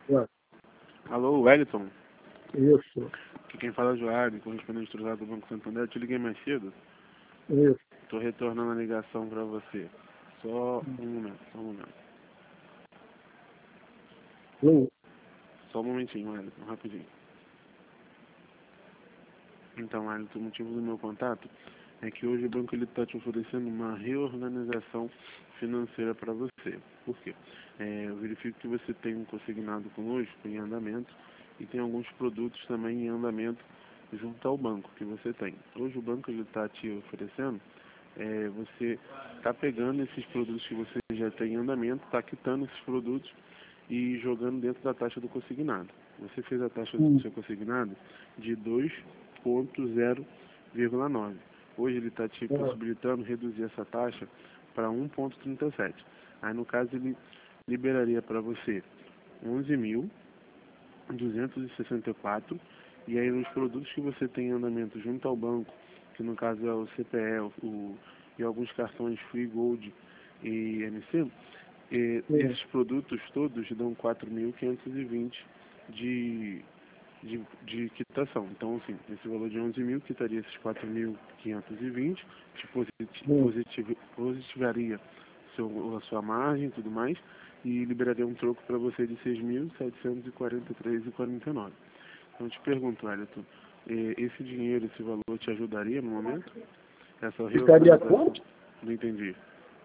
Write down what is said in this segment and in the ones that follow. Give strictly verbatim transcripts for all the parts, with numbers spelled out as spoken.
Ué, Alô, Wellington? isso, Aqui quem fala é o Joab, correspondente titular do Banco Santander. Eu te liguei mais cedo. isso. Estou retornando a ligação para você. Só um momento, só um momento. Hum, Só um momentinho, Wellington, rapidinho. Então, Wellington, o motivo do meu contato é que hoje o banco está te oferecendo uma reorganização financeira para você. Por quê? É, eu verifico que você tem um consignado conosco em andamento e tem alguns produtos também em andamento junto ao banco que você tem. Hoje o banco está te oferecendo, é, você está pegando esses produtos que você já tem em andamento, está quitando esses produtos e jogando dentro da taxa do consignado. Você fez a taxa do hum, seu consignado de dois ponto zero vírgula nove. Hoje ele está te é, possibilitando reduzir essa taxa para um ponto trinta e sete. Aí no caso ele liberaria para você onze mil duzentos e sessenta e quatro e aí nos produtos que você tem em andamento junto ao banco, que no caso é o C P E, o, e alguns cartões Free Gold e M C, e é, esses produtos todos dão quatro mil quinhentos e vinte de, de, de quitação. Então, assim, esse valor de onze mil quitaria esses quatro mil quinhentos e vinte, te positi- hum. positiv- positivaria seu, a sua margem e tudo mais, e liberaria um troco para você de seis mil setecentos e quarenta e três vírgula quarenta e nove. Então, eu te pergunto, Wellington, eh, esse dinheiro, esse valor te ajudaria no momento? Essa Ficaria reorganização? quanto? Não entendi.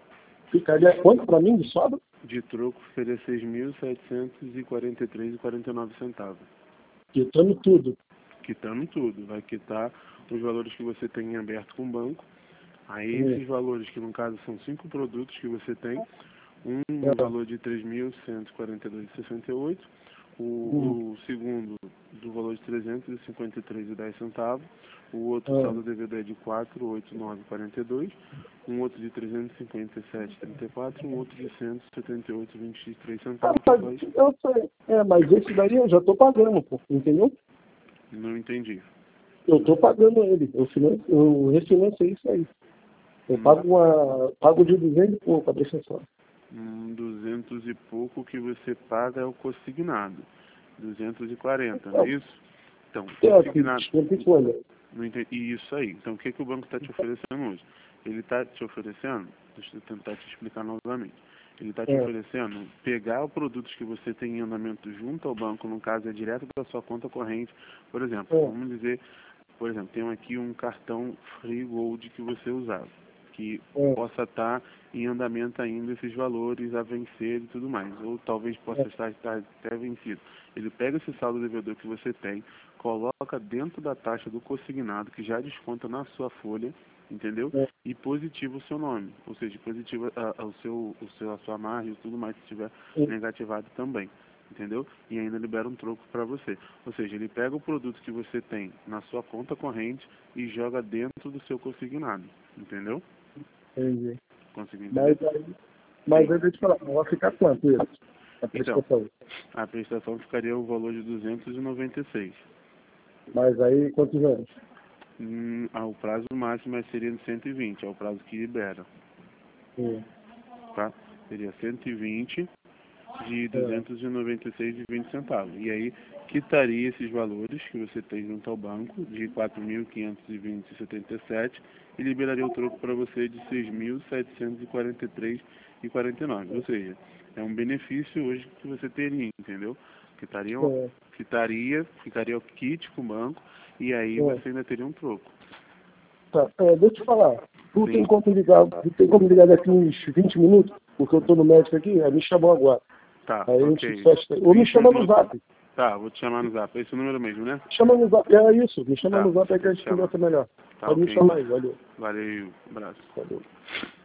Ficaria quanto para mim de sobra? De troco seria seis mil setecentos e quarenta e três vírgula quarenta e nove centavos. Quitando tudo. Quitando tudo, vai quitar os valores que você tem em aberto com o banco. Aí Hum, esses valores, que no caso são cinco produtos que você tem, um no é, valor de três mil cento e quarenta e dois vírgula sessenta e oito, hum, o, o segundo do valor de trezentos e cinquenta e três vírgula dez centavos, o outro é, saldo D V D de quatrocentos e oitenta e nove vírgula quarenta e dois, um outro de trezentos e cinquenta e sete vírgula trinta e quatro, um outro de cento e setenta e oito vírgula vinte e três Ah, centavos, que mas faz... eu sei. É, mas esse daí eu já estou pagando, pô, entendeu? Não entendi. Eu estou pagando ele. Eu, finan... eu refinancei isso aí. Eu Hum, pago uma. Pago de duzentos e pouco, deixa só. hum, duzentos e pouco que você paga é o consignado. duzentos e quarenta, não é isso? Então, É, que consignado. desconto em folha. Não entendi. Isso aí. Então, o que, que o banco está te oferecendo hoje? Ele está te oferecendo, deixa eu tentar te explicar novamente. Ele está te É, oferecendo pegar os produtos que você tem em andamento junto ao banco, no caso é direto da sua conta corrente. Por exemplo, é, vamos dizer, por exemplo, tem aqui um cartão Free Gold que você usava, que é, possa estar em andamento ainda esses valores a vencer e tudo mais, ou talvez possa é, estar, estar até vencido. Ele pega esse saldo devedor que você tem, coloca dentro da taxa do consignado, que já desconta na sua folha, entendeu? é, E positiva o seu nome, ou seja, positiva a, a, o seu, o seu, a sua margem e tudo mais, se estiver é, negativado também, entendeu? E ainda libera um troco para você. Ou seja, ele pega o produto que você tem na sua conta corrente e joga dentro do seu consignado, entendeu? entendi. Conseguiu entender? Mas aí, mas Sim. aí deixa eu falar, vai ficar quanto isso? A Então, prestação. a prestação ficaria o valor de duzentos e noventa e seis. Mas aí quantos anos? Hum, ah, o prazo máximo seria de cento e vinte, é o prazo que libera, Sim. tá? Seria cento e vinte de É, duzentos e noventa e seis e vinte centavos. E aí quitaria esses valores que você tem junto ao banco de quatro mil quinhentos e vinte vírgula setenta e sete e liberaria o troco para você de seis mil setecentos e quarenta e três vírgula quarenta e nove. Ou seja, é um benefício hoje que você teria, entendeu? Quitaria, uma- é, quitaria, ficaria o kit com o banco e aí é. você ainda teria um troco. Tá, é, deixa eu te falar. Tu tem Sim. como ligar, tu tem como ligar daqui uns vinte minutos? Porque eu tô no médico aqui, aí me chamou agora. Tá, Aí a gente ok. fecha. Ou me vinte chama no minutos. zap. Tá, vou te chamar no zap. Esse é o número mesmo, né? Chama no zap, é isso, me chama Tá, no zap aí que vou a te gente chamar. conversa melhor. Tá, Pode me ok chamar então. aí, valeu. Valeu, abraço. Valeu.